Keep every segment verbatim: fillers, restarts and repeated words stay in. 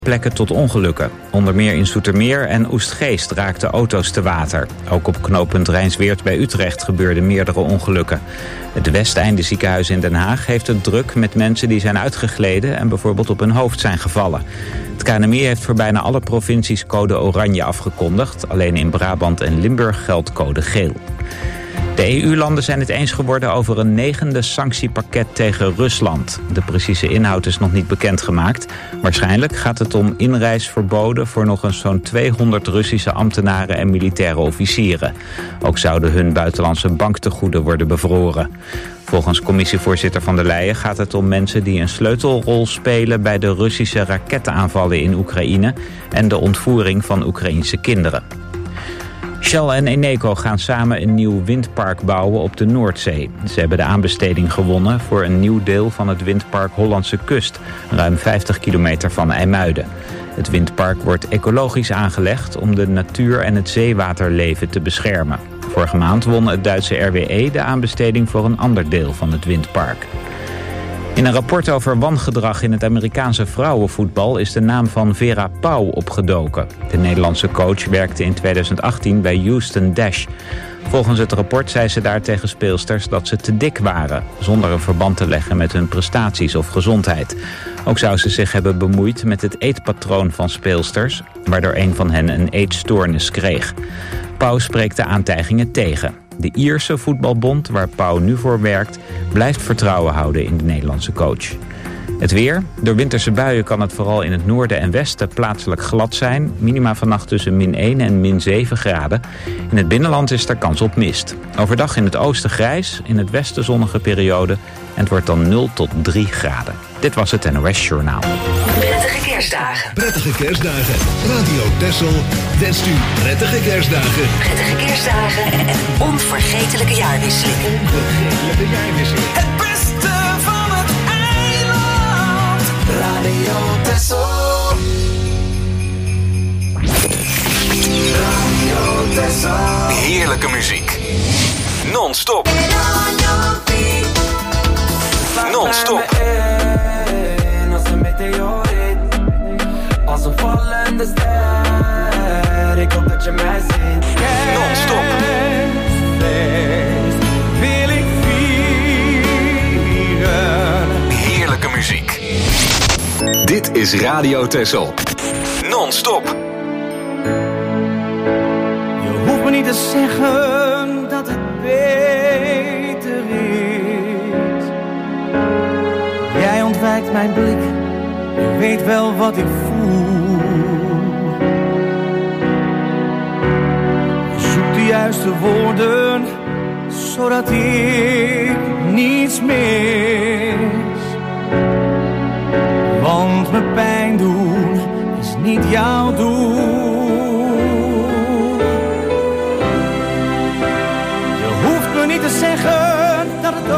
Plekken tot ongelukken. Onder meer in Zoetermeer en Oestgeest raakten auto's te water. Ook op knooppunt Rijnsweert bij Utrecht gebeurden meerdere ongelukken. Het Westeinde ziekenhuis in Den Haag heeft het druk met mensen die zijn uitgegleden en bijvoorbeeld op hun hoofd zijn gevallen. Het K N M I heeft voor bijna alle provincies code oranje afgekondigd. Alleen in Brabant en Limburg geldt code geel. De E U-landen zijn het eens geworden over een negende sanctiepakket tegen Rusland. De precieze inhoud is nog niet bekendgemaakt. Waarschijnlijk gaat het om inreisverboden voor nog eens zo'n tweehonderd Russische ambtenaren en militaire officieren. Ook zouden hun buitenlandse banktegoeden worden bevroren. Volgens commissievoorzitter van der Leyen gaat het om mensen die een sleutelrol spelen bij de Russische rakettenaanvallen in Oekraïne en de ontvoering van Oekraïense kinderen. Shell en Eneco gaan samen een nieuw windpark bouwen op de Noordzee. Ze hebben de aanbesteding gewonnen voor een nieuw deel van het windpark Hollandse Kust, ruim vijftig kilometer van IJmuiden. Het windpark wordt ecologisch aangelegd om de natuur en het zeewaterleven te beschermen. Vorige maand won het Duitse R W E de aanbesteding voor een ander deel van het windpark. In een rapport over wangedrag in het Amerikaanse vrouwenvoetbal is de naam van Vera Pauw opgedoken. De Nederlandse coach werkte in tweeduizend achttien bij Houston Dash. Volgens het rapport zei ze daar tegen speelsters dat ze te dik waren, zonder een verband te leggen met hun prestaties of gezondheid. Ook zou ze zich hebben bemoeid met het eetpatroon van speelsters, waardoor een van hen een eetstoornis kreeg. Pauw spreekt de aantijgingen tegen. De Ierse voetbalbond, waar Pauw nu voor werkt, blijft vertrouwen houden in de Nederlandse coach. Het weer. Door winterse buien kan het vooral in het noorden en westen plaatselijk glad zijn. Minima vannacht tussen min één en min zeven graden. In het binnenland is er kans op mist. Overdag in het oosten grijs, in het westen zonnige periode. En het wordt dan nul tot drie graden. Dit was het N O S Journaal. Prettige kerstdagen. Prettige kerstdagen. Radio Texel wenst u prettige kerstdagen. Prettige kerstdagen en een onvergetelijke jaarwisseling. Onvergetelijke jaarwisseling. Het beste van het eiland. Radio Texel. Radio Texel. Heerlijke muziek. Non-stop. Non-stop. Als een vallende ster, ik hoop dat je mij ziet. Non-stop. Kerstfeest wil ik vieren. Heerlijke muziek. Dit is Radio Texel. Non-stop. Je hoeft me niet te zeggen dat het beter is. Jij ontwijkt mijn blik. Je weet wel wat ik voel. Je zoekt de juiste woorden, zodat ik niets mis. Want me pijn doen is niet jouw doel. Je hoeft me niet te zeggen dat het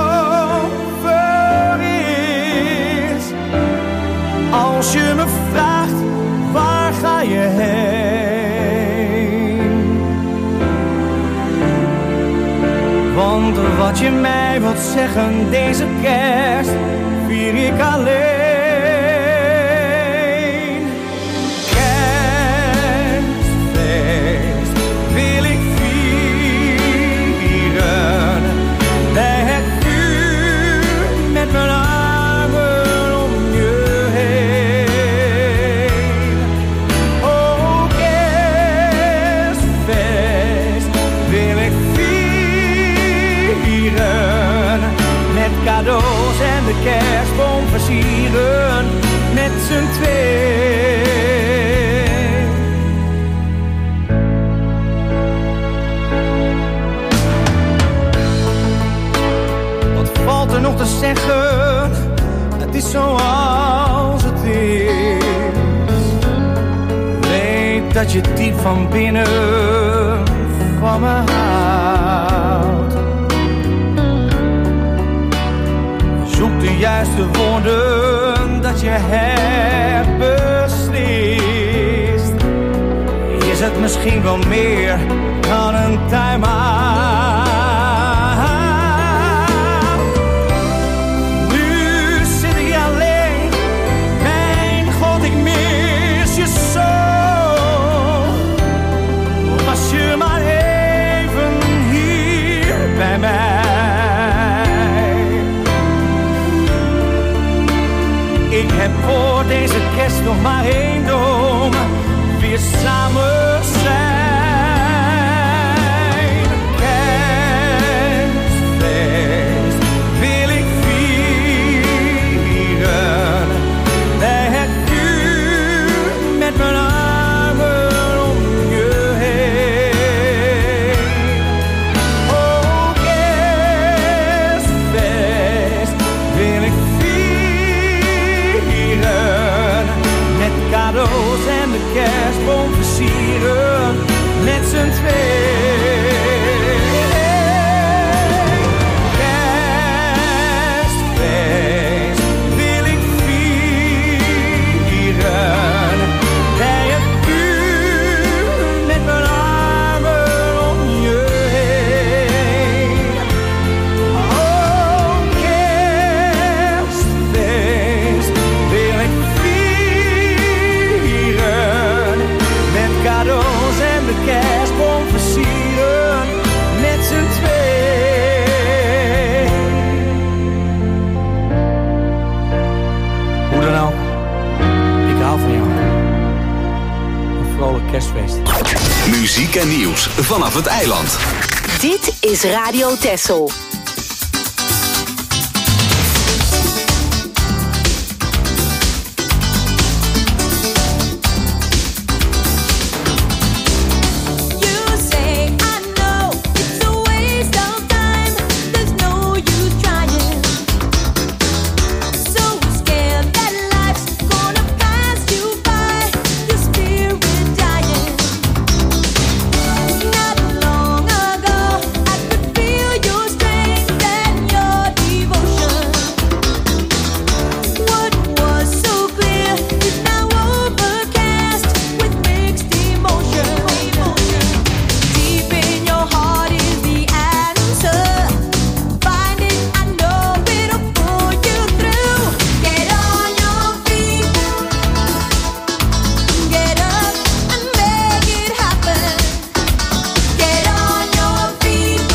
over is. Als je me vraagt, waar ga je heen? Want wat je mij wilt zeggen, deze kerst vier ik alleen. Kerstfeest wil ik vieren. Bij het vuur met mijn armen om je heen. Oh, kerstfeest wil ik vieren. Met cadeaus en de kerstboom versieren. Met z'n twee. Wat valt er nog te zeggen? Het is zoals het is. Weet dat je diep van binnen van me houdt. Zoek de juiste woorden dat je hebt beslist. Is het misschien wel meer dan een time-out? Nu zit ik alleen, mijn God, ik mis rest nog maar één droom, weer samen zijn. Kerstfeest wil ik vieren, bij het vuur met mijn armen om je heen. Oh, kerstfeest wil ik vieren, met cadeaus en de kerstboom versieren, met z'n tweeën. Kerstfeest wil ik vieren, bij het vuur met mijn armen om je heen. Oh, kerstfeest wil ik vieren, met cadeaus en de kerstboom versieren, met z'n tweeën. Hoe dan ook, ik hou van jou. Een vrolijk kerstfeest. Muziek en nieuws vanaf het eiland. Dit is Radio Texel. You say I know it's a waste of time. There's no use trying. So scared that life's gonna pass you by. Your spirit dying. Not long ago, I could feel your strength and your devotion. What was so clear is now overcast with mixed emotion. Deep in your heart is the answer. Find it, I know it'll pull you through. Get on your feet, get up and make it happen. Get on your feet,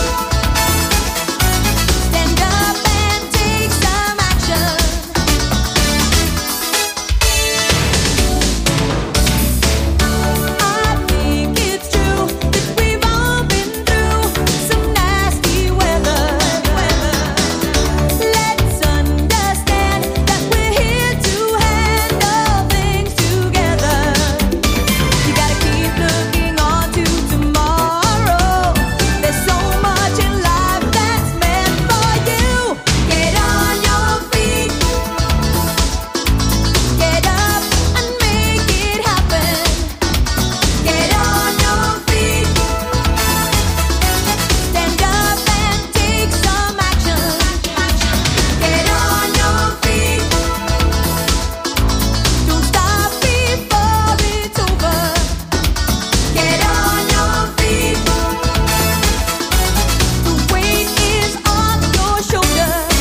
stand up and take some action. I think it's true that we've all been through some nasty weather. Let's understand that we're here to handle things together. You gotta keep looking on to tomorrow. There's so much in life that's meant for you. Get on your feet, get up and make it happen. Get on your feet, stand up and take some action. Get on your feet, don't stop before it's over. Get on your feet, the weight is off your shoulders.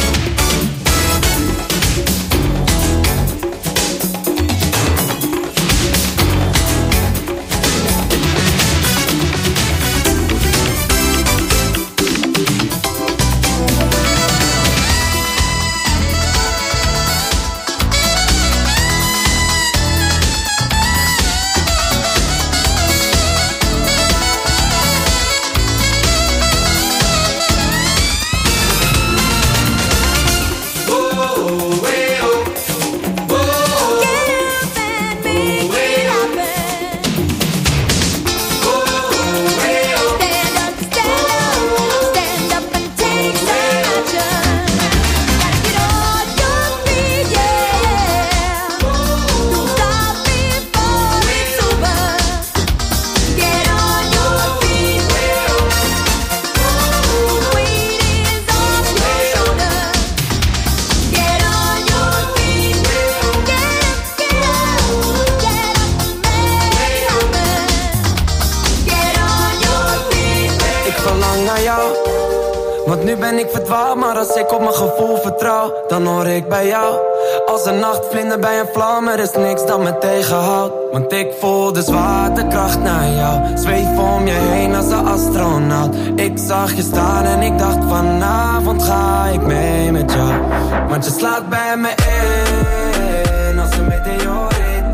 Want nu ben ik verdwaald, maar als ik op mijn gevoel vertrouw, dan hoor ik bij jou. Als een nachtvlinder bij een vlam, er is niks dat me tegenhoudt. Want ik voel de zwaartekracht naar jou. Zweef om je heen als een astronaut. Ik zag je staan en ik dacht vanavond ga ik mee met jou. Want je slaat bij me in als een meteoriet.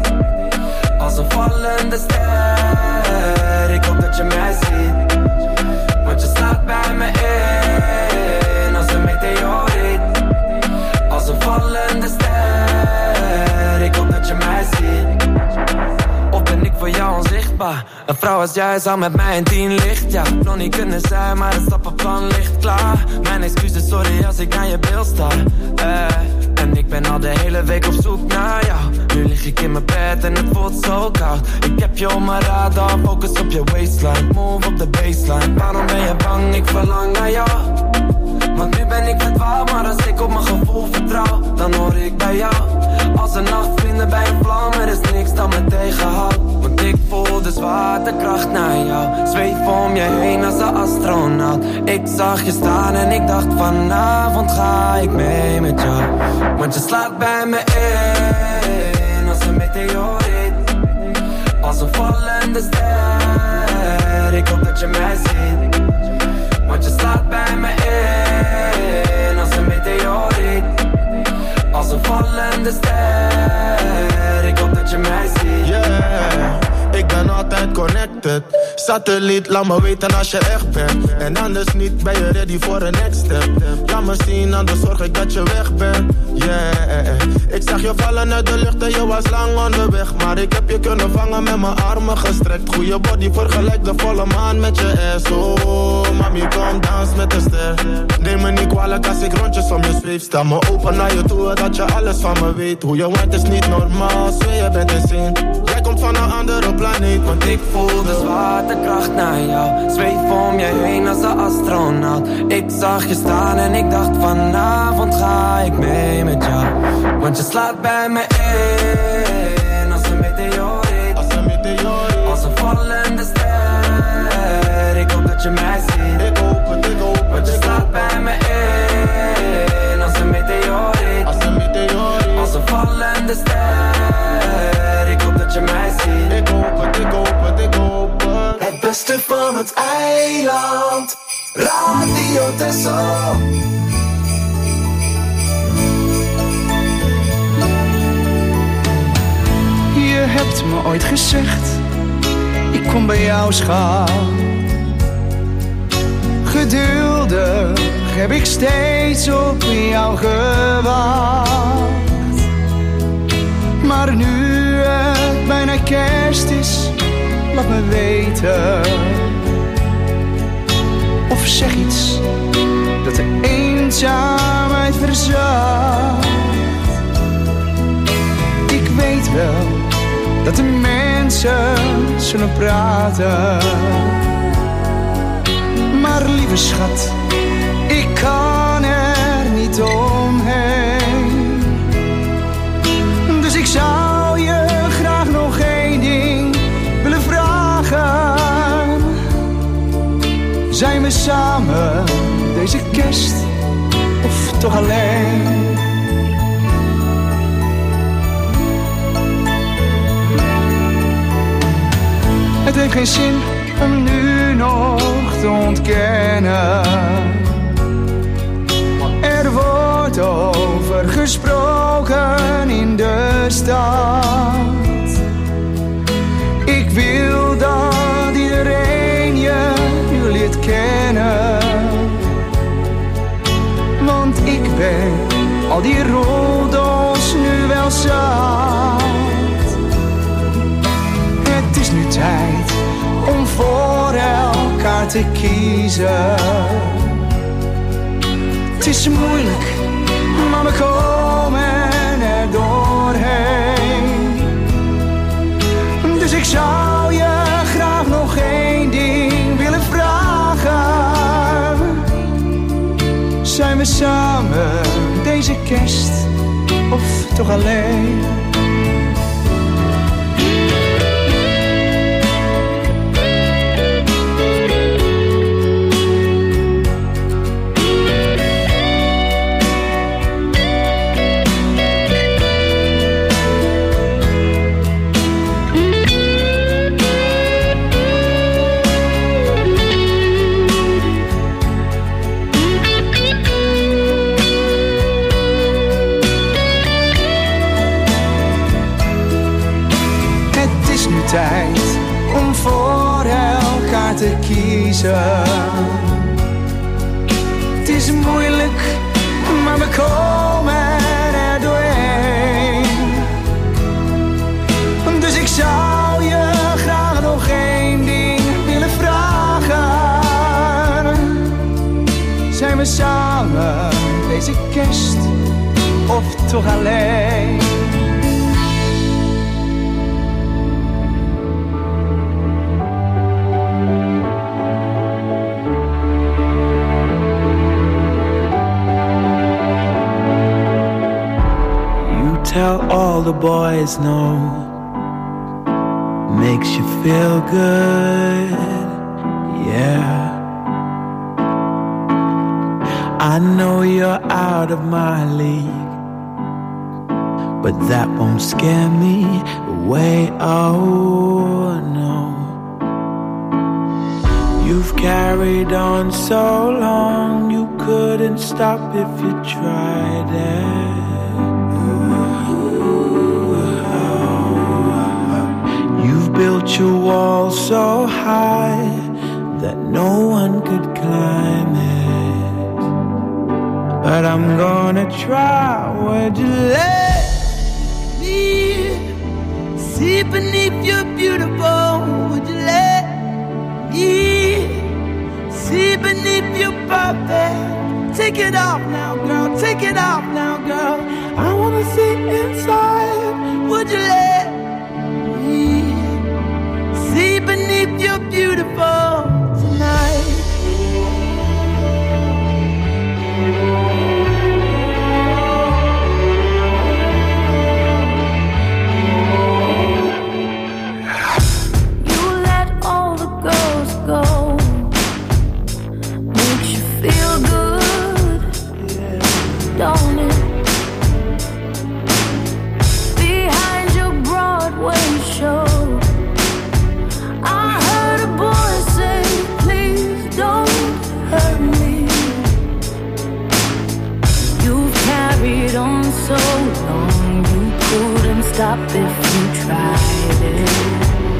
zichtbaar. Een vrouw als jij zou met mij in tien licht, ja. Nog niet kunnen zijn, maar het stappenplan ligt klaar. Mijn excuses, sorry als ik naar je beeld sta. eh, En ik ben al de hele week op zoek naar jou. Nu lig ik in mijn bed en het voelt zo koud. Ik heb je op mijn radar, focus op je waistline. Move op de baseline, waarom ben je bang? Ik verlang naar jou. Want nu ben ik verdwaald, maar als ik op mijn gevoel vertrouw, dan hoor ik bij jou. Als een nachtvlinder bij een vlam, er is niks dat me tegenhoudt. Want ik voel de zwaartekracht naar jou. Zweef om je heen als een astronaut. Ik zag je staan en ik dacht vanavond ga ik mee met jou. Want je slaat bij me in als een meteoriet. Als een vallende ster, ik hoop dat je mij ziet. Want je slaat bij me in als een meteoriet. Als een vallende ster, ik hoop dat je mij ziet. Yeah, ik ben altijd connected. Satelliet, laat me weten als je echt bent. En anders niet, ben je ready voor een next step. Laat me zien, anders zorg ik dat je weg bent. Yeah, ik zag je vallen uit de lucht en je was lang onderweg. Maar ik heb je kunnen vangen met mijn armen gestrekt. Goeie body, vergelijk de volle maan met je ass. Oh, mami, kom dans met de ster. Neem me niet kwalijk als ik rondjes om je zweef. Sta me open naar je toe, dat je alles van me weet. Hoe je waait is niet normaal, zweer je bent insane. Jij komt van een andere planeet. Want ik voel de zwaartekracht naar jou. Zweef om je heen als een astronaut. Ik zag je staan en ik dacht vanavond ga ik mee met jou. Want je slaat bij me in als een meteoriet. Als een meteoriet. Als een vallende ster, ik hoop dat je mij ziet. Ik hoop het, ik hoop het. Want je slaat bij me in als een meteoriet. Als een meteoriet. Als een vallende ster, ik hoop dat je mij ziet. Ik hoop het, ik hoop het, ik hoop het. Het beste van het eiland, Radio Texel. Je hebt me ooit gezegd, ik kom bij jou schat. Geduldig heb ik steeds op jou gewacht. Maar nu het bijna kerst is, laat me weten. Of zeg iets dat de eenzaamheid verzacht. Ik weet wel dat de mensen zullen praten. Maar lieve schat, ik kan er niet omheen. Dus ik zou je graag nog één ding willen vragen. Zijn we samen deze kerst of toch alleen? Het heeft geen zin om nu nog te ontkennen. Er wordt over gesproken in de stad. Ik wil dat iedereen je nu leert kennen. Want ik ben al die roddels nu wel zat. Het is nu tijd om voor elkaar te kiezen. Het is moeilijk, maar we komen er doorheen. Dus ik zou je graag nog één ding willen vragen. Zijn we samen deze kerst of toch alleen? Tijd om voor elkaar te kiezen. Het is moeilijk, maar we komen er doorheen. Dus ik zou je graag nog samen deze kerst of toch alleen? You tell all the boys no, makes you feel good, yeah. I know you're out of my league, but that won't scare me away, oh no. You've carried on so long, you couldn't stop if you tried it. You've built your wall so high that no one could climb it. But I'm gonna try. Would you let me see beneath your beautiful? Would you let me see beneath your perfect? Take it off now, girl. Take it off now, girl. I wanna see inside. Would you let me see beneath your beautiful tonight? Stop if you tried it.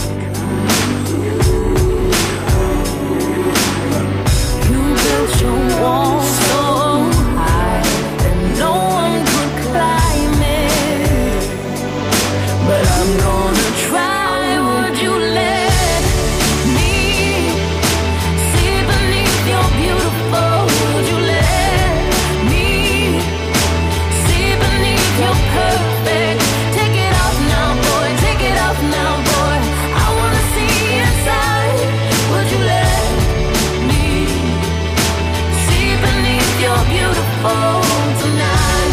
You built your wall so high that no one could climb it. But I'm gonna try. Would you let me see beneath your beautiful? Would you let me see beneath your perfect? Now, boy, I wanna see inside. Would you let me see beneath your beautiful tonight?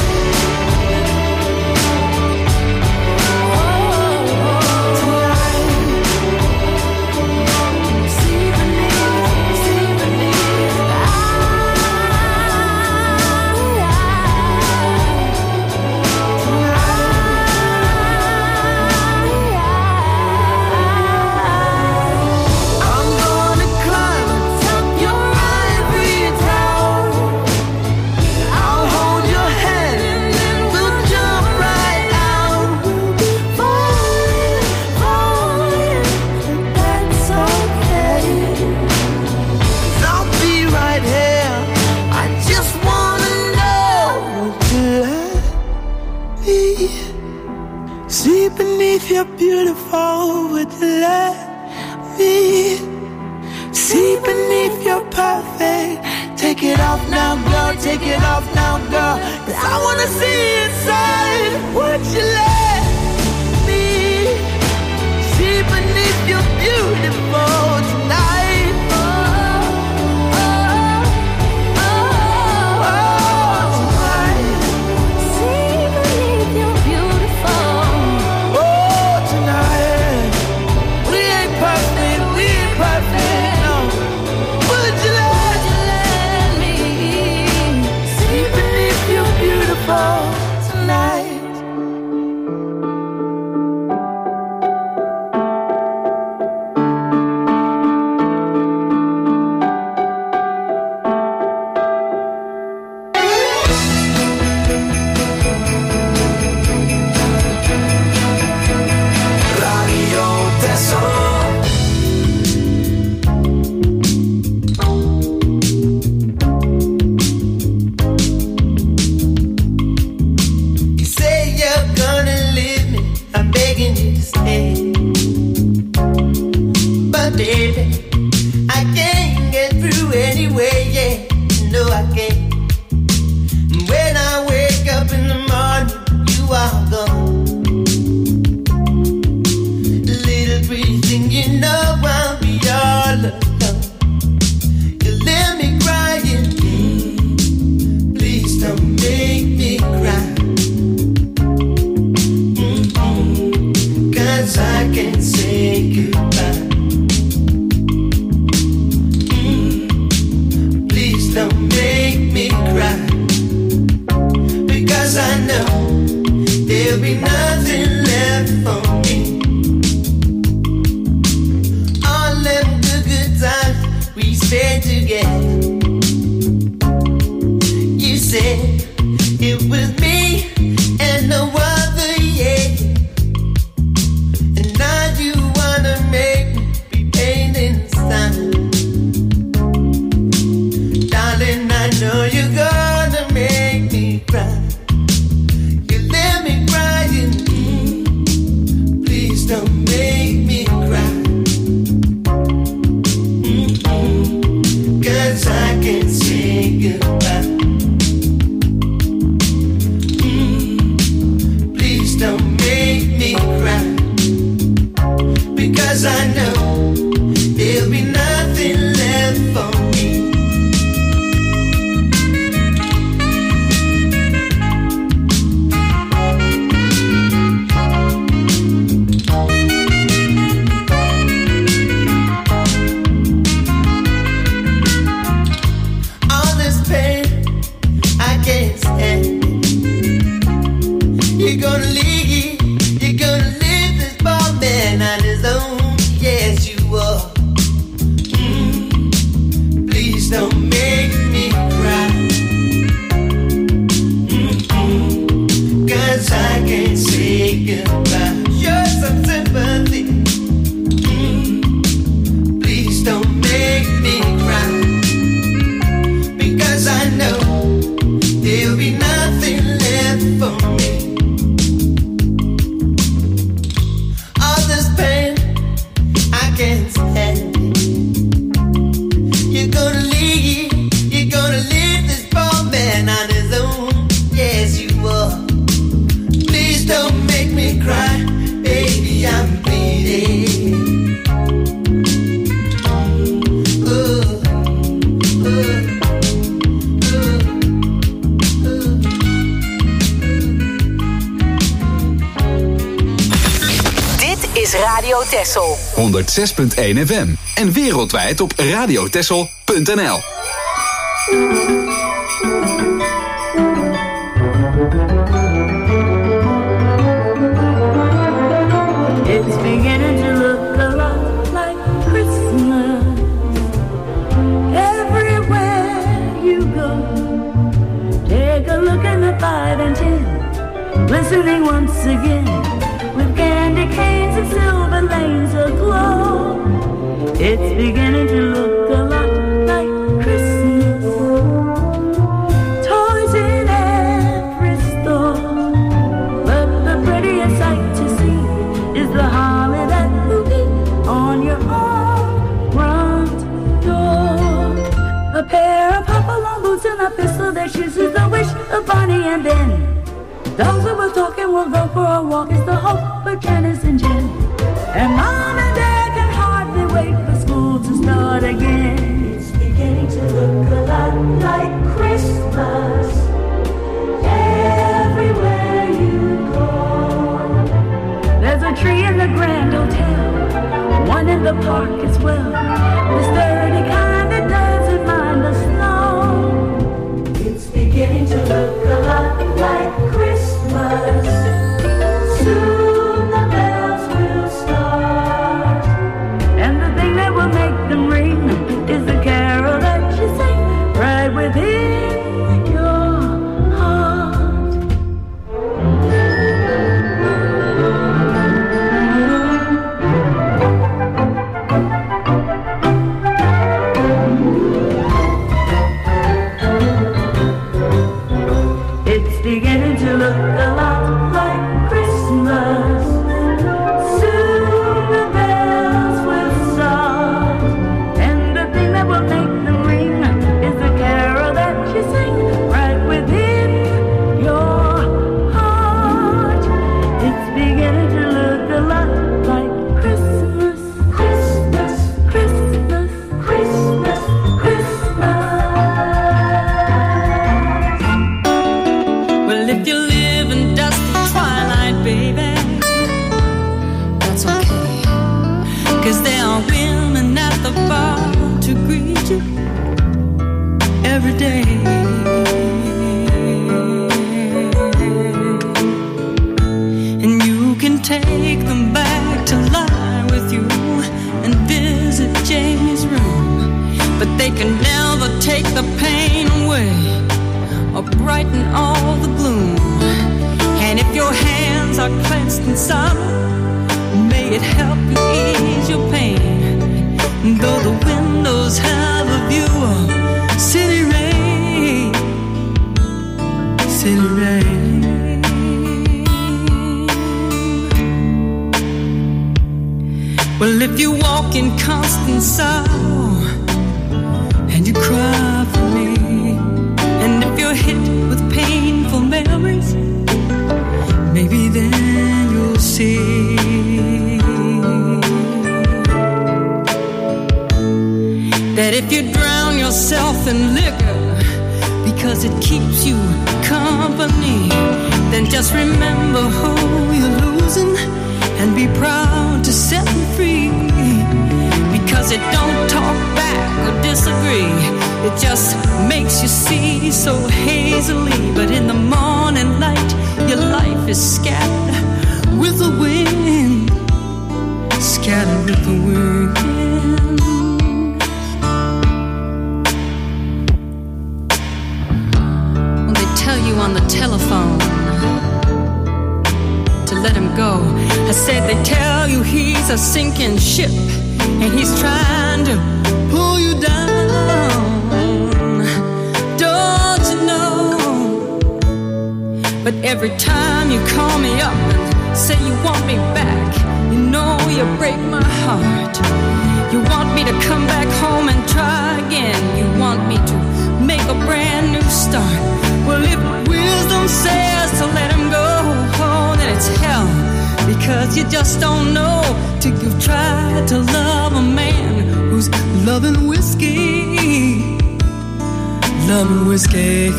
Oh, tonight. See beneath, see beneath. You're beautiful, would you let me see beneath your perfect? Take it off now, girl, take it off now, girl, 'cause I wanna see inside. Would you let me see beneath your beautiful tonight? Oh, oh, oh, oh, tonight. See beneath your beautiful. Tonight. everything, you know I'll be all alone. You let me crying, please don't make me cry. Mm-hmm. Cause I can't say goodbye. Mm-hmm. Please don't make me cry. Because I know there'll be nothing left for me. All of the good times we spent together. You said it was me and no other, yeah. And now you wanna make me be pain inside. Darling, I know you're gonna make me cry. Don't make me cry. Mm-hmm. Cause I can't say goodbye. Mm-hmm. Please don't make me cry. Because I know there'll be nothing left for me. You're gonna leave, you're gonna leave this ball man on his own. Yes, you are. Mm, please don't make me cry. Mm-mm, Cause I can't say goodbye. Show some sympathy. Mm, please don't make me cry. Because I know there'll be nothing left for me. You're gonna leave, you're gonna leave this poor man on his own. Yes, you are. Please don't make me cry, baby, I'm bleeding. Ooh, ooh, ooh, ooh. Dit is Radio Texel. honderd zes punt één F M en wereldwijd op radiotexel punt n l. It's beginning to look a lot like Christmas. Everywhere you go, take a look at the five and ten, glistening once again with candy canes and silver lanes aglow. It's beginning to look a lot like Christmas. Toys in every store, but the prettiest sight to see is the holly that will be on your own front door. A pair of hop-along boots and a pistol that shoots is the wish of Bonnie and Ben. Those who were talking will go for a walk is the hope for Janice and Jen. And Mom and Dad can hardly wait for school to start again. It's beginning to look a lot like Christmas everywhere you go. There's a tree in the Grand Hotel, one in the park as well. The sturdy kind that doesn't mind the snow. It's beginning to look a lot like Christmas. Soon the bells will start, and the thing that will make them ring is the carol that you sing right within your heart. 'cause there are women at the bar to greet you every day. And you can take them back to lie with you and visit Jamie's room, but they can never take the pain away or brighten all the gloom. And if your hands are clenched in sorrow, may it help you ease your pain. Though the windows have a view of city rain, city rain. Well, if you walk in constant sorrow and you cry for me, and if you're hit with painful memories, maybe then you'll see that if you drown yourself in liquor because it keeps you company, then just remember who you're losing and be proud to set them free. Because it don't talk back or disagree, it just makes you see so hazily. But in the morning light, your life is scattered with the wind, scattered with the wind. When they tell you on the telephone to let him go, I said they tell you he's a sinking ship and he's trying to pull you down. Don't you know? But every time you call me up and say you want me back, you know you break my heart. You want me to come back home and try again. You want me to make a brand new start. Well, if wisdom says to let him go, oh, then it's hell. Because you just don't know till you've tried to love a man who's loving whiskey, loving whiskey.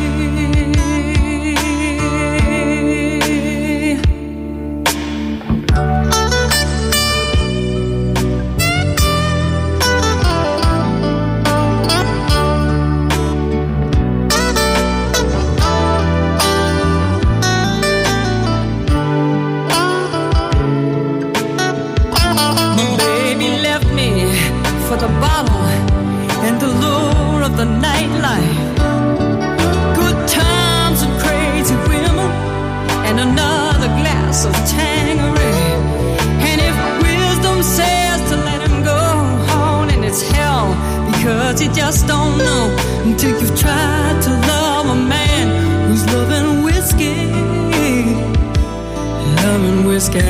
The bottle and the lure of the nightlife, good times and crazy women, and another glass of Tanqueray. And if wisdom says to let him go on, and it's hell, because you just don't know until you've tried to love a man who's loving whiskey, loving whiskey.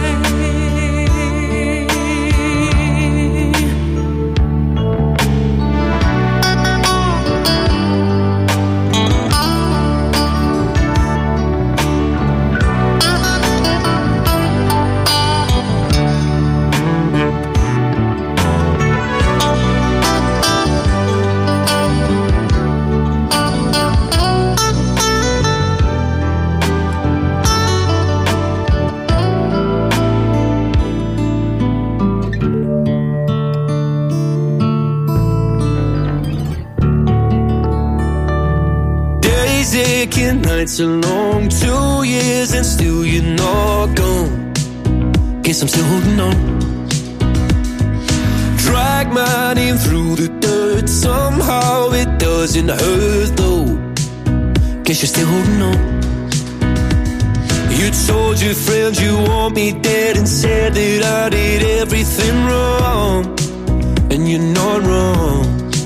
Nights are long, two years and still you're not gone. Guess I'm still holding on. Drag my name through the dirt, somehow it doesn't hurt though. Guess you're still holding on. You told your friends you want me dead and said that I did everything wrong, and you're not wrong.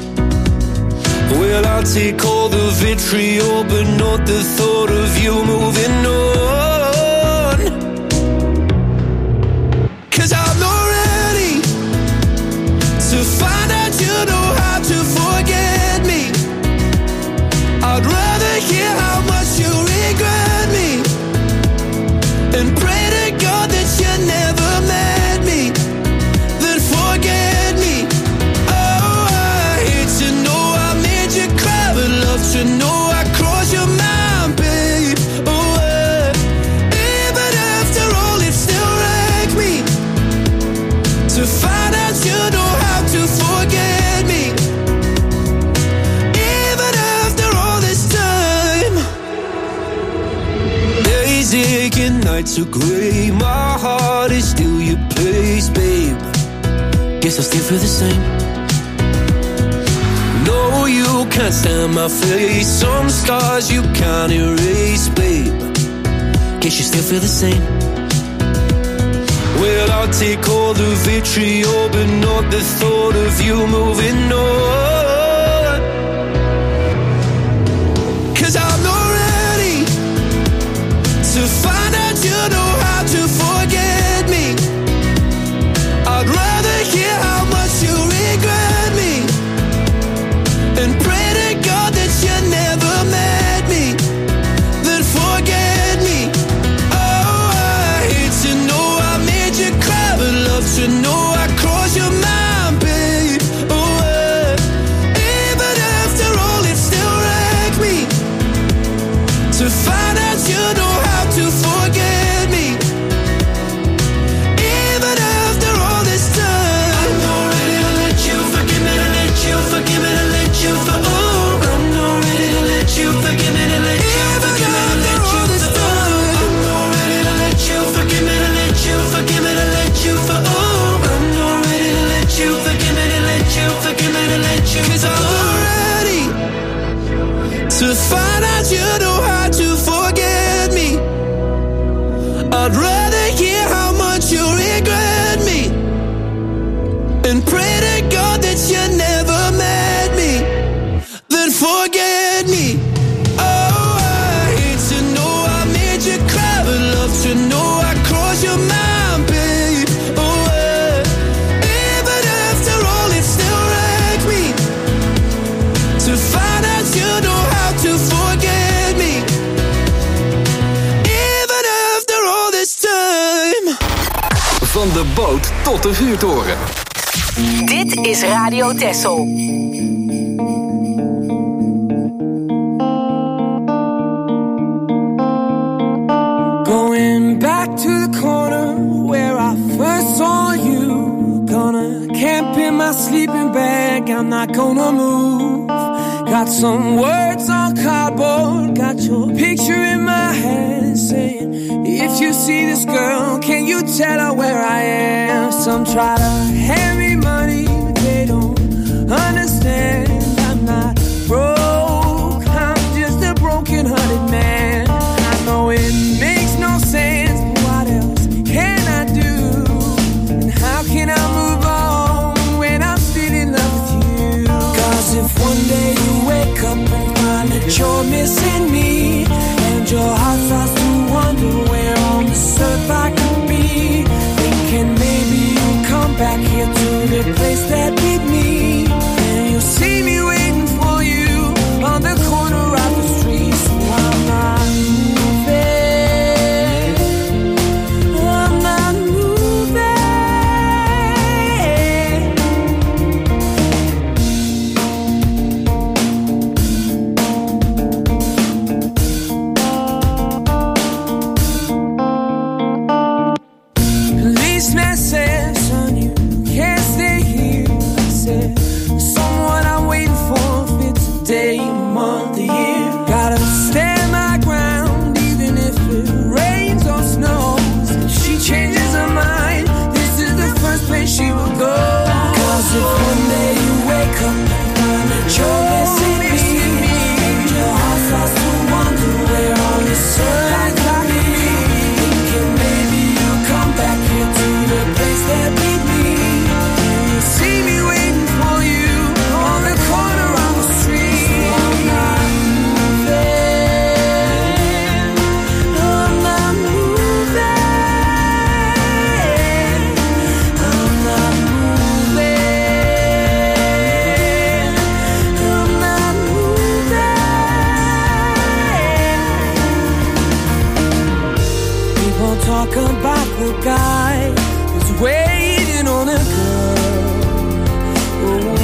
Well, I'll take all the vitriol, but not the thought of you moving on. 'Cause I'm not ready to find out you know how to forget me. I'd rather hear how much you regret me and pray to God that you never met me, then forget me. Oh, I hate to know I made you cry, but love to know I crossed your mind, babe. Oh, uh, to find out you know how to forget me. Even after all this time. Days aching, nights are gray. My heart is still your place, babe. Guess I still feel the same. No, you can't stand my face. Some scars you can't erase, babe. Guess you still feel the same. Well, I'll take all the vitriol, but not the thought of you moving on. 'Cause I'm not ready to find out you know how to forget me. I'd rather hear how much you regret me and pray to God that you never met me, then forget me. Oh, I hate to know I made you cry, but love to know I crossed your mind, babe. Oh, uh, even after all, it still wrecks me to find out you know how to forget me. Even after all this time, I'm not ready to let you forgive me, to let you forgive me, to let you for oh, I'm not ready to let you forgive me, to let you forgive me, to let you for oh, I'm not ready to let you forgive me, to let you forgive me, to let you for oh, I'm not ready to let you forgive me, to let you forgive me, to let you 'cause I'm not ready to find out you know how to forget me. I'd rather hear how much you regret me and pray to God that you never met me, then forget me. Oh, I hate to know I made you cry, but love to know I crossed your mind, babe. Oh, uh, even after all, it still wrecks me to find out you know how to forget me. Even after all this time. Van de boot tot de vuurtoren. Dit is Radio Texel. Going back to the corner where I first saw you. Gonna camp in my sleeping bag, I'm not gonna move. Got some words on cardboard, got your picture in my head saying, if you see this girl, can you tell her where I am? Some try to hand me money, but they don't understand. I'm not broke, I'm just a broken-hearted man. I know it makes no sense, but what else can I do? And how can I move on when I'm still in love with you? 'Cause if one day you wake up and find that you're missing me, and your heart starts to wonder where on this earth I could be, thinking maybe you'll come back here to the place that beat me, and you'll see me waiting for you on the corner of the street. So I'm not moving, I'm not moving. Policeman said, son, you can't stay here. I said, someone I'm waiting for fits a day, a month, a year. Gotta stand my ground, even if it rains or snows. If she changes her mind, this is the first place she will go. 'Cause if one day you wake up and find that you're missing me, and your heart starts to wonder where on this earth I could be, thinking maybe you'll come back here to the place that beat me, and you'll see me waiting for you on the corner of the street. So I'm not moving, I'm not moving, I'm not moving, I'm not moving. People talk about the guy who's waiting on a girl. Oh,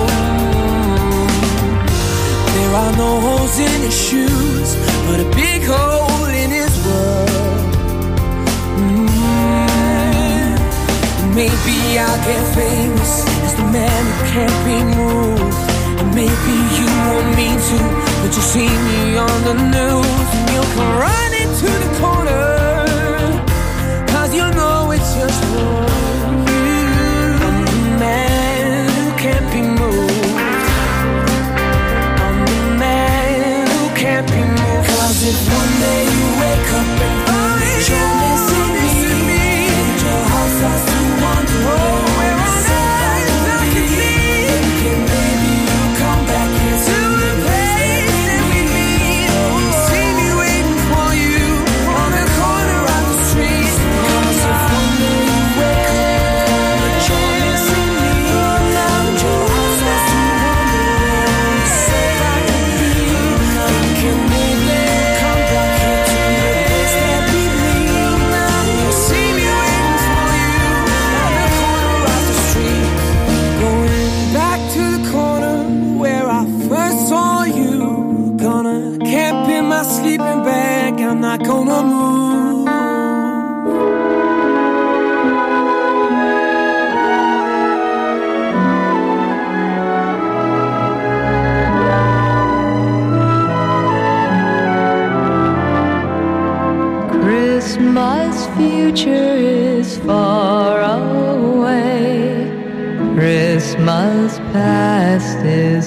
there are no holes in his shoes, but a big hole in his world. Mm. maybe I'll get famous as the man who can't be moved. And maybe you want me to, but you see me on the news and you'll come running to the corner, cause you know it's just for you. I'm the man who can't be moved. I'm the man who can't be moved. Cause if one day you wake up and find you're missing me, and your heart starts to wonder where on earth I can be, thinking maybe you'll come back here to the place that we meet. See me waiting for you on the corner of the street. Cause if one day you wake up and you're missing me, and your heart starts to wonder where on earth I can be, thinking maybe you'll come back here to the place that we meet. You'll see me waiting for you on the corner of the street. Going back to the corner where I first saw you. Gonna camp in my sleeping bag, I'm not gonna move. Christmas future is far away. Christmas past is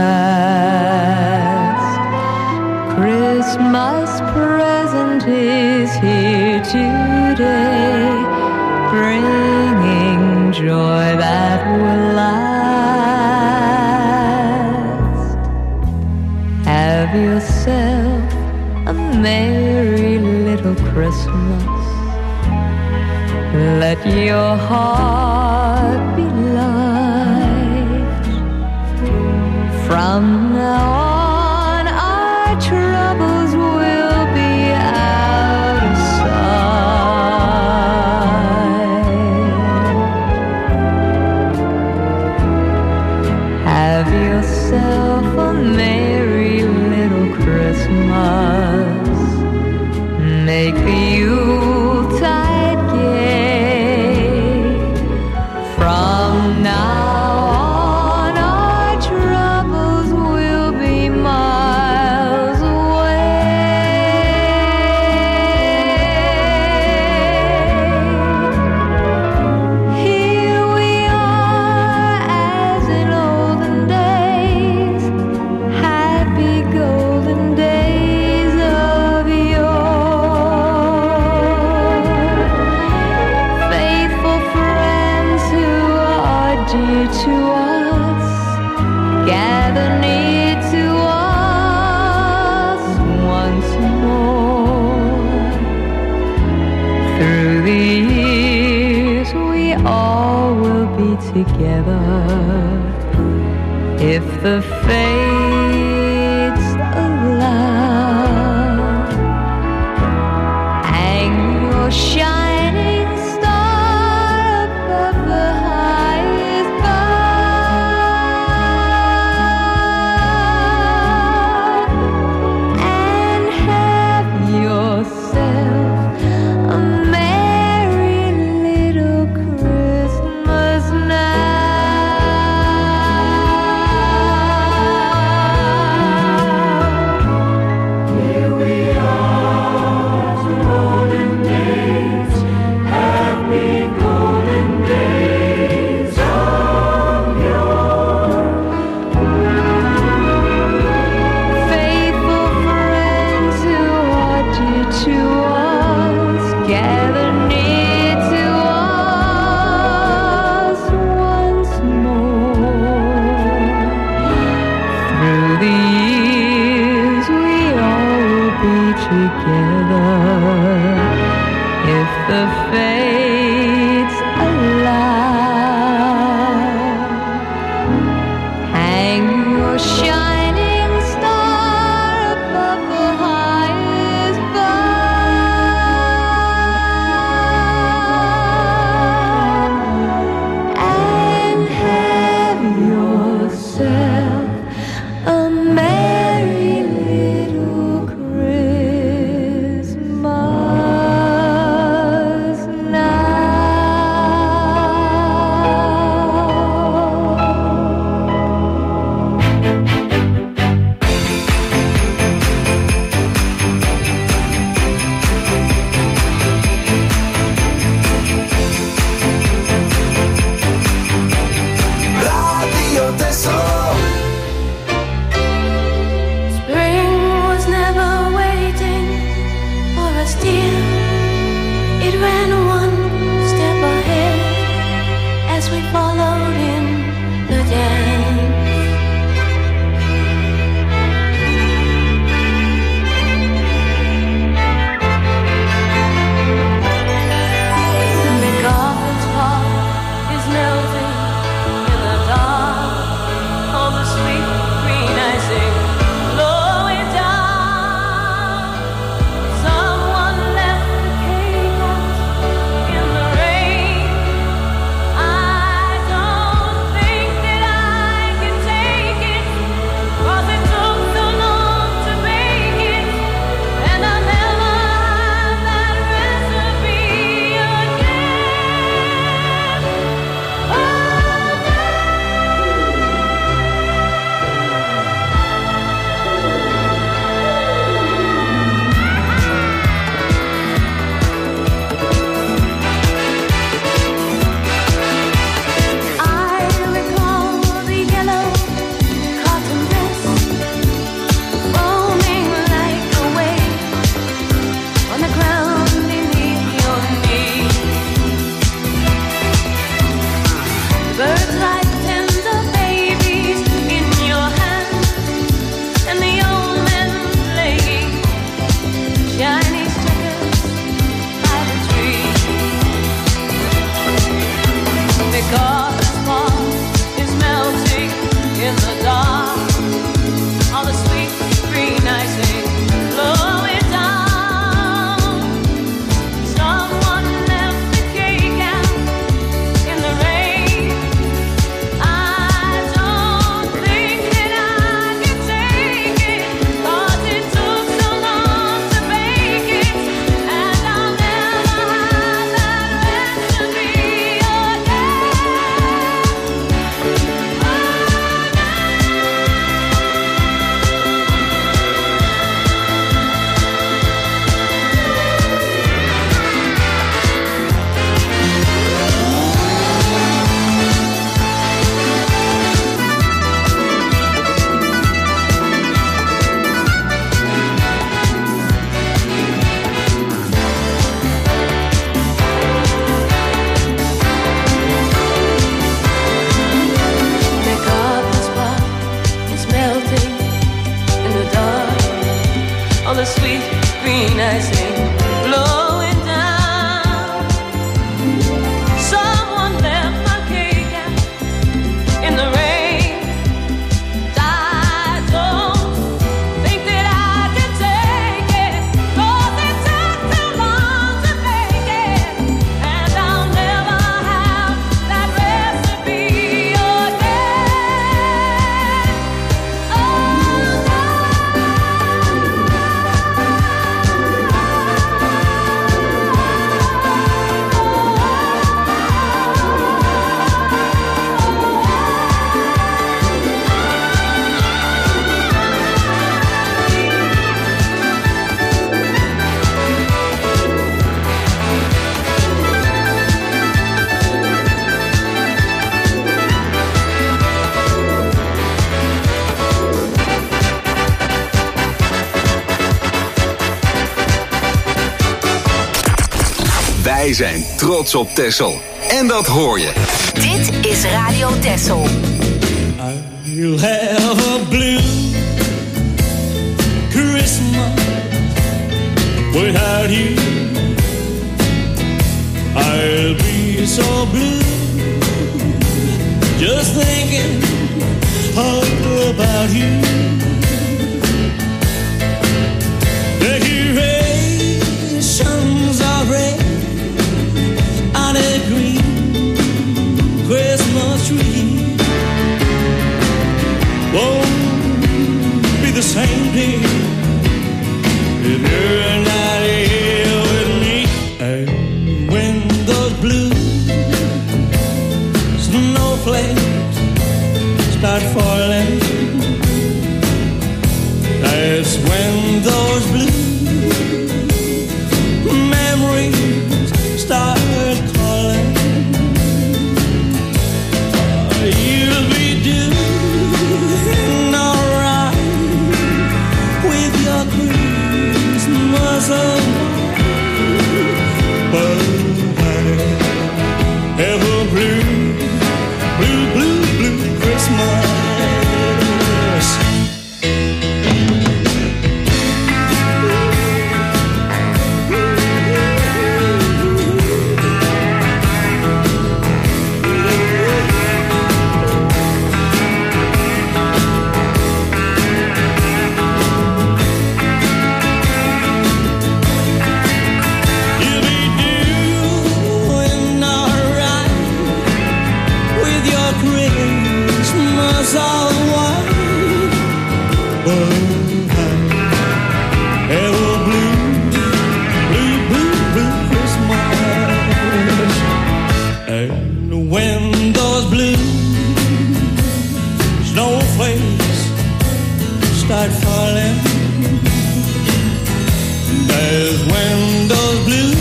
past. Christmas present is here today, bringing joy that will last. Have yourself a merry little Christmas. Let your heart be light. From now on, our troubles will be out of sight. Have yourself a merry little Christmas. Make the Yuletide gay. From now on, our troubles will be miles away. Here we are as in olden days, happy golden days of yore. Faithful friends who are dear to us, gather near to us once more. Through the years we all will be together, if the fates allow. Hang your shining star above the highest bough, and have yourself a merry little Christmas now. rising, blowing down. Someone left my cake in the rain. I don't think that I can take it, 'cause it took too long to make it, and I'll never have that recipe again. Oh, Wij zijn trots op Texel. En dat hoor je. Dit is Radio Texel. You'll have a blue Christmas without you. I'll be so blue just thinking about you. Decorations are red on a green Christmas tree. Won't be the same day if you're not here with me. And when those blue snowflakes start falling, that's when those blue memories start calling. You'll be doing alright with your Christmas of but I have a blue, blue, blue, blue Christmas. Start falling. There's when those blue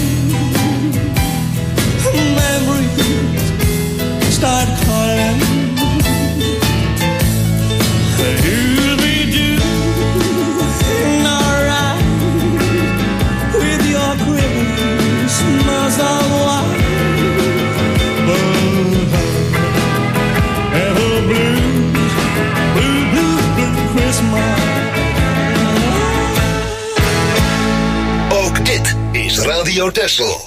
memories start calling. You'll be doing alright with your Christmas of white. But ever blues, blue, blue, blue Christmas. Ook dit is Radio Texel.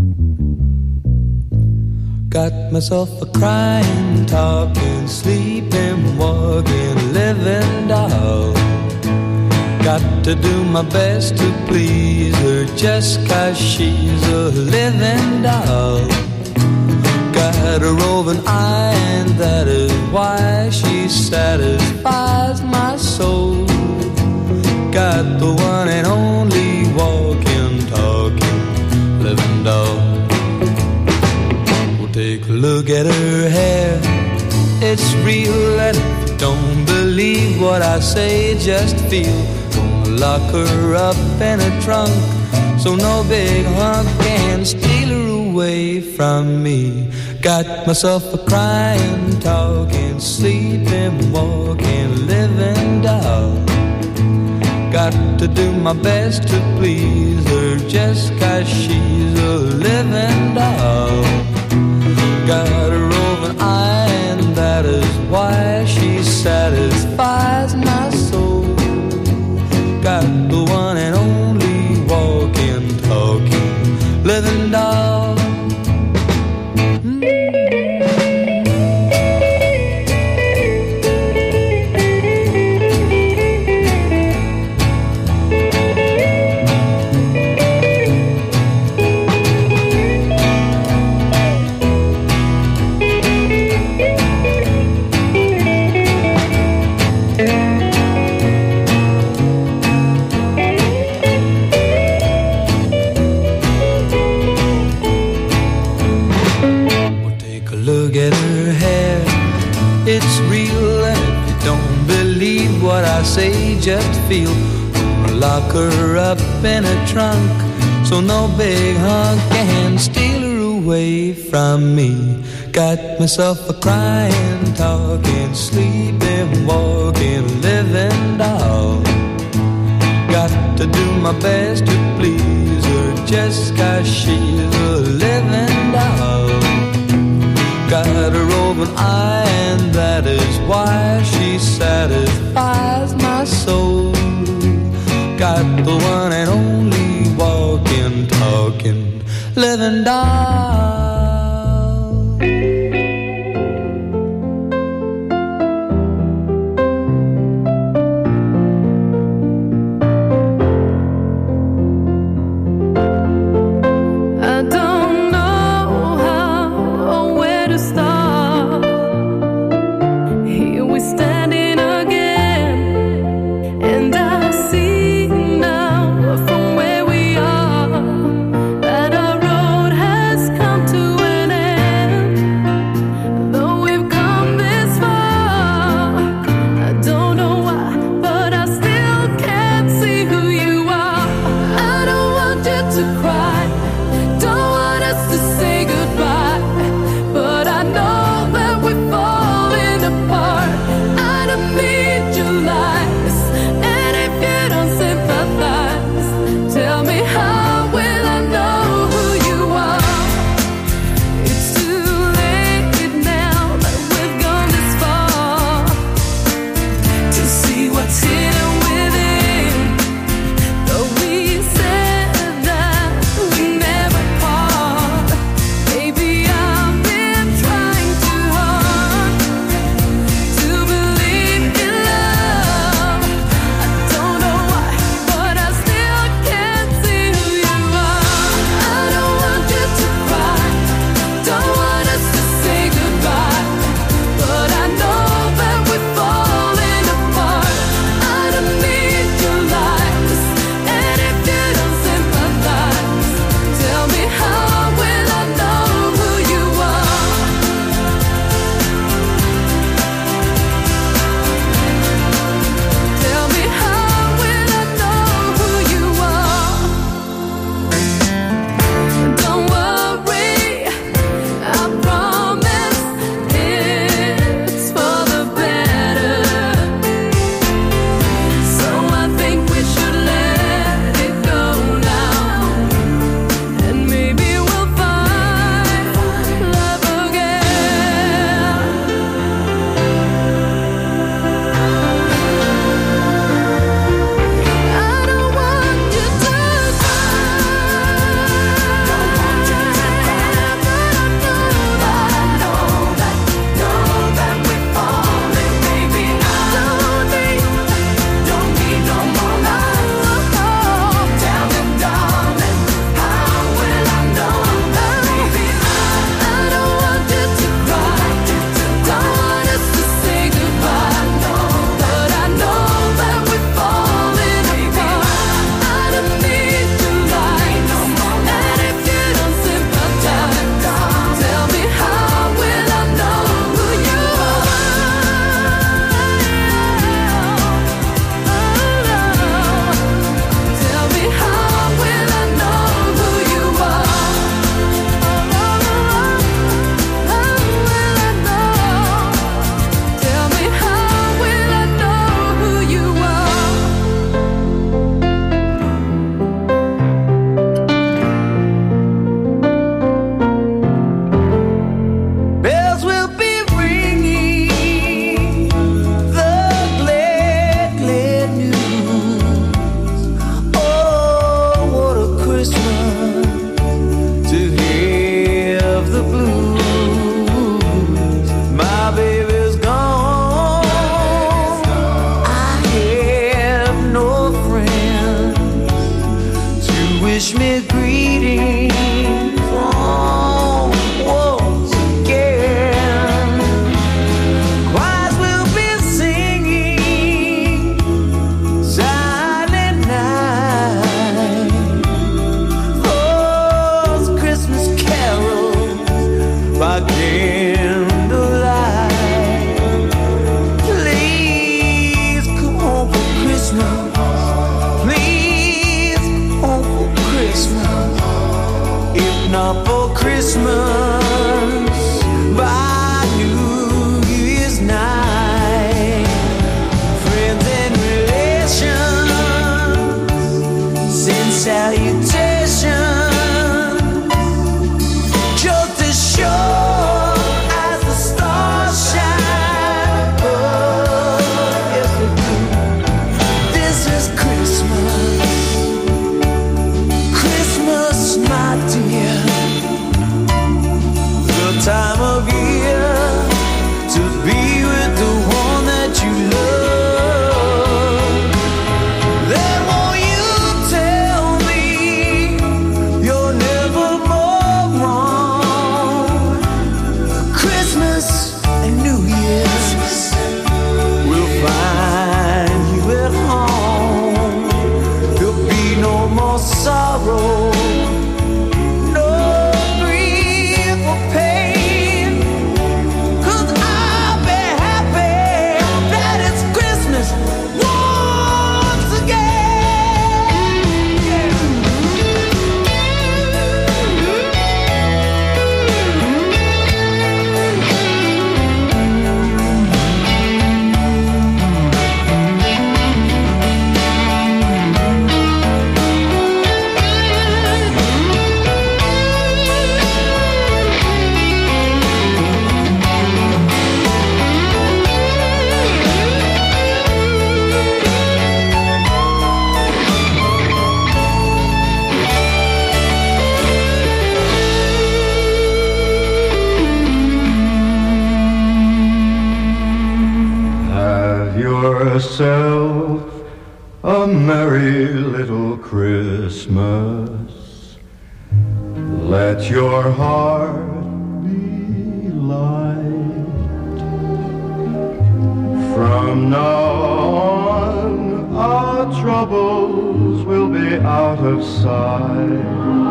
Got myself a crying, talking, sleeping, walking, living doll. Got to do my best to please her just 'cause she's a living doll. Got a roving eye and that is why she satisfies my soul. Got the one and only walking, talking, living doll. Well, take a look at her hair, it's real, and if you don't believe what I say, just feel. Gonna lock her up in a trunk, so no big hunk can steal her away from me. Got myself a crying, talking, sleeping, walking, living doll. Got to do my best to please her just 'cause she's a living doll. Got a roving eye and that is why she satisfies my soul. Got the one and only walking her hair. It's real, and if you don't believe what I say, just feel. Lock her up in a trunk, so no big hunk can steal her away from me. Got myself a crying, talking, sleeping, walking, living doll. Got to do my best to please her, just 'cause she's a living doll. Got a roving eye, and that is why she satisfies my soul. Got the one and only walking, talking, living doll. From where we are, that our road has come to yourself a merry little Christmas. Let your heart be light. From now on, our troubles will be out of sight.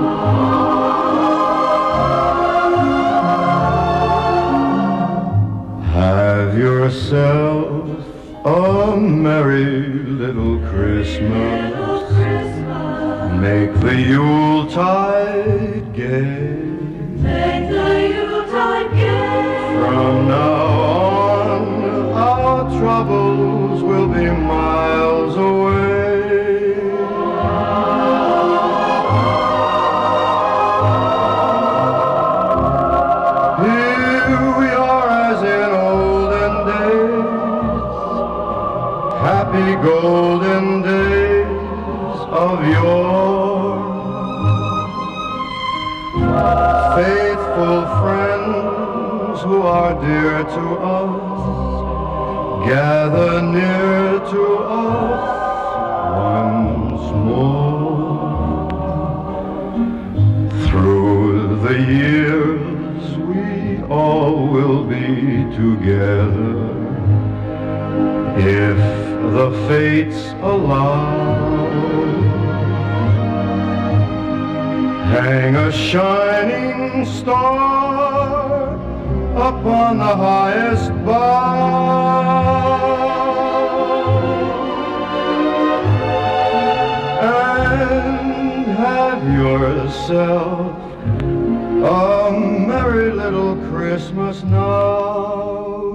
Have yourself a merry little Christmas. Make the Yuletide gay. Make the Yuletide gay. From now on, our troubles will be miles away. Here we are as in olden days, happy golden days of yore. Faithful friends who are dear to us, gather near to us once more. Through the years we all will be together, if the fates allow. Hang a shining star upon the highest bough, and have yourself a merry little Christmas now.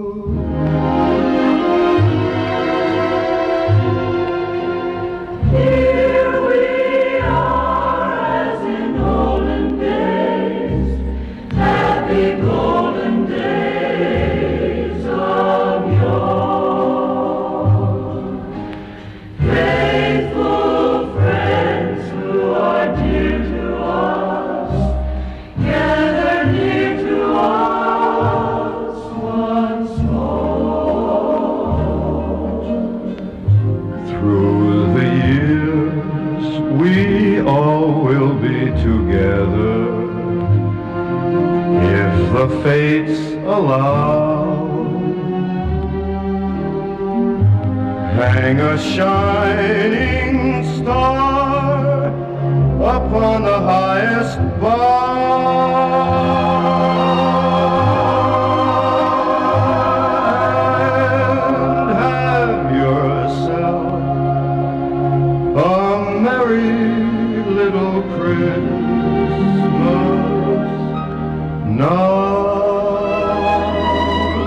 Here we are as in olden days, happy golden days of yore. Faithful friends who are dear to us, gather near to us once more. Through the years we all will be together, if the fates allow. Hang a shining star upon the highest bough,